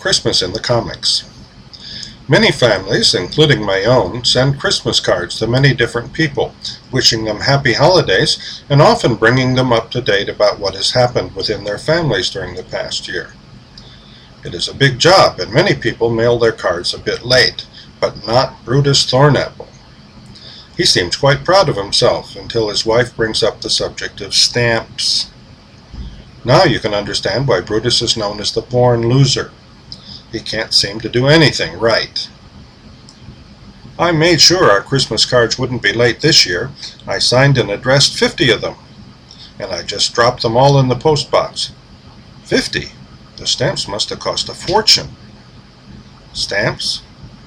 Christmas in the comics. Many families, including my own, send Christmas cards to many different people, wishing them happy holidays and often bringing them up to date about what has happened within their families during the past year. It is a big job, and many people mail their cards a bit late, but not Brutus Thornapple. He seems quite proud of himself until his wife brings up the subject of stamps. Now you can understand why Brutus is known as the born loser. He can't seem to do anything right. I made sure our Christmas cards wouldn't be late this year. I signed and addressed 50 of them, and I just dropped them all in the postbox. 50? The stamps must have cost a fortune. Stamps?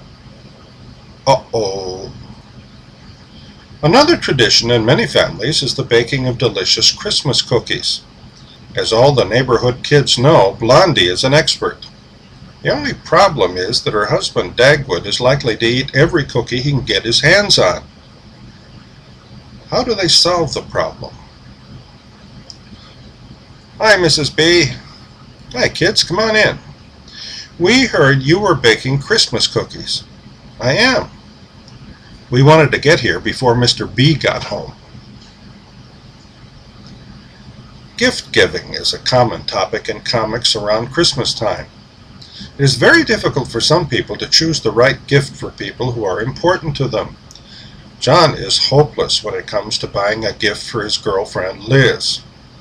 Uh-oh. Another tradition in many families is the baking of delicious Christmas cookies. As all the neighborhood kids know, Blondie is an expert. The only problem is that her husband Dagwood is likely to eat every cookie he can get his hands on. How do they solve the problem? Hi, Mrs. B. Hi, kids, come on in. We heard you were baking Christmas cookies. I am. We wanted to get here before Mr. B got home. Gift giving is a common topic in comics around Christmas time. It is very difficult for some people to choose the right gift for people who are important to them. John is hopeless when it comes to buying a gift for his girlfriend, Liz.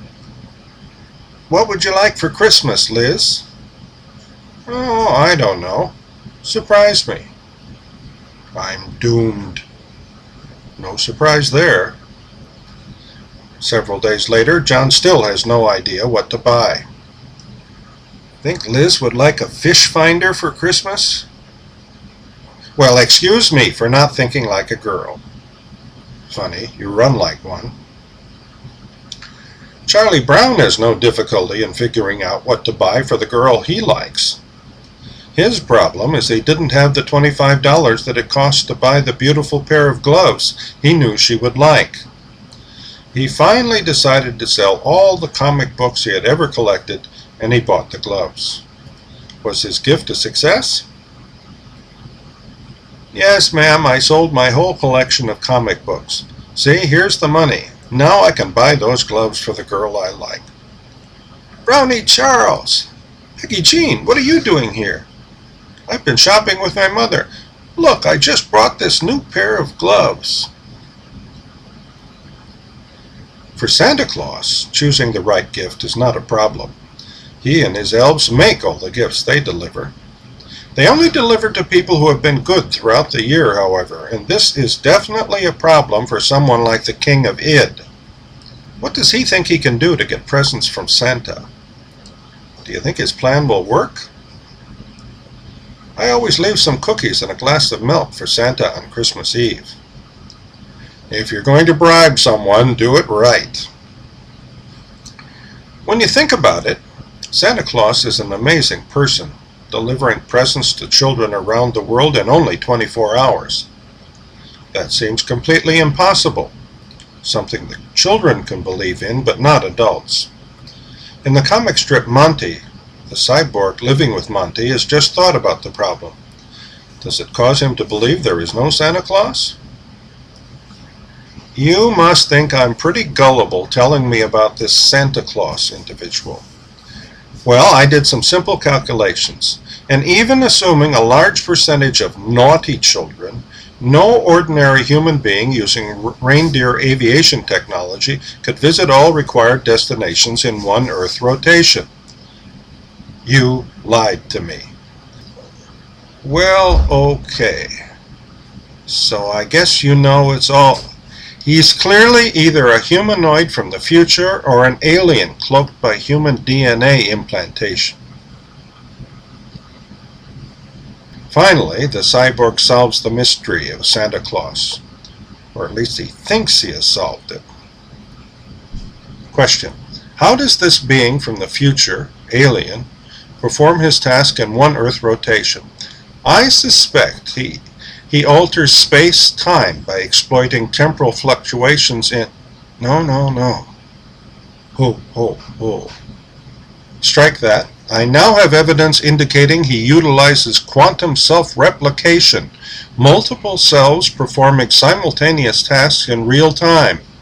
What would you like for Christmas, Liz? Oh, I don't know. Surprise me. I'm doomed. No surprise there. Several days later, John still has no idea what to buy. Think Liz would like a fish finder for Christmas? Well, excuse me for not thinking like a girl. Funny, you run like one. Charlie Brown has no difficulty in figuring out what to buy for the girl he likes. His problem is he didn't have the $25 that it cost to buy the beautiful pair of gloves he knew she would like. He finally decided to sell all the comic books he had ever collected, and he bought the gloves. Was his gift a success? Yes, ma'am, I sold my whole collection of comic books. See, here's the money. Now I can buy those gloves for the girl I like. Brownie Charles! Peggy Jean, what are you doing here? I've been shopping with my mother. Look, I just brought this new pair of gloves. For Santa Claus, choosing the right gift is not a problem. He and his elves make all the gifts they deliver. They only deliver to people who have been good throughout the year, however, and this is definitely a problem for someone like the King of Id. What does he think he can do to get presents from Santa? Do you think his plan will work? I always leave some cookies and a glass of milk for Santa on Christmas Eve. If you're going to bribe someone, do it right. When you think about it, Santa Claus is an amazing person, delivering presents to children around the world in only 24 hours. That seems completely impossible, something that children can believe in, but not adults. In the comic strip Monty, the cyborg living with Monty has just thought about the problem. Does it cause him to believe there is no Santa Claus? You must think I'm pretty gullible telling me about this Santa Claus individual. Well, I did some simple calculations, and even assuming a large percentage of naughty children, no ordinary human being using reindeer aviation technology could visit all required destinations in one Earth rotation. You lied to me. Well, okay. So I guess you know it's all... He's clearly either a humanoid from the future or an alien cloaked by human DNA implantation. Finally, the cyborg solves the mystery of Santa Claus, or at least he thinks he has solved it. Question: how does this being from the future, alien, perform his task in one Earth rotation? I suspect he alters space-time by exploiting temporal fluctuations in... No. Ho. Strike that. I now have evidence indicating he utilizes quantum self-replication, multiple selves performing simultaneous tasks in real time.